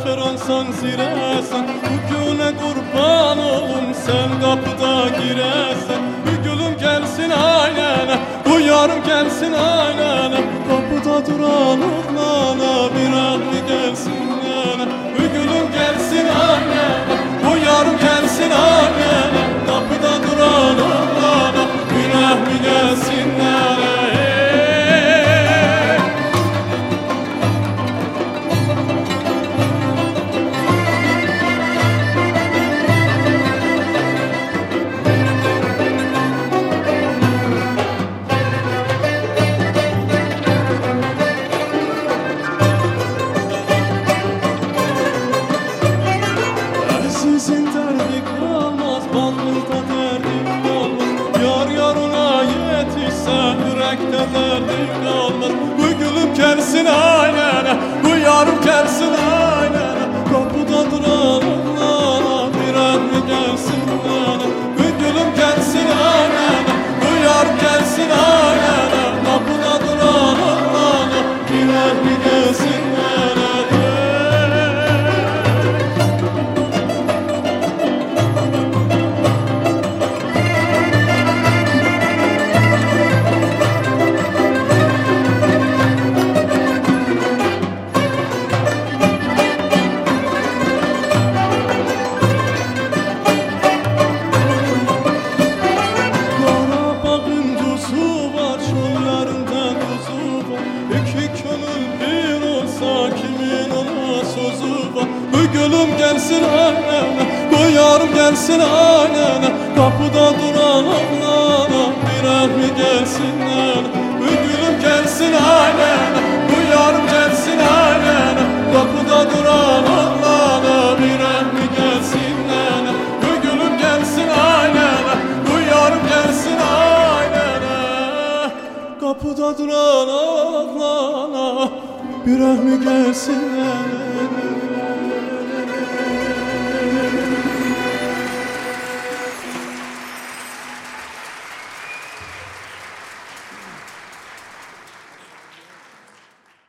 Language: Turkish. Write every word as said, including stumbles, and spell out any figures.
taşeronsan ziresen, bu güne kurban olum sen kapıda giresen. Bir gülüm gelsin ailene, bu yarım gelsin ailene, kapıda duran oğlana bir rahmi gelsin yana. Bir gülüm gelsin ailene, bu yarım gelsin ailene, kapıda duran oğlana bir rahmi gelsin yana. Sizin derdi kalmaz, bağlıda derdi kalmaz. Yar yarına yetişse yürekte derdi kalmaz. Bu gülüm gelsin ailene, bu yarım gelsin ailene, kapıda duran oğlana bir rahmi gelsin yana. Bu gülüm gelsin ailene, bu yarım gelsin ailene, kapıda duran oğlana bir rahmi gelsin yana. Bu gülüm gelsin annene, bu yarım gelsin annene, kapıda duran oğlana bir rahmi gelsin yana. Bu gülüm gelsin annene, bu yarım gelsin annene, kapıda duran oğlana bir rahmi gelsin yana. Bu gülüm gelsin annene, bu yarım gelsin annene, kapıda duran oğlana bir rahmi gelsin yana.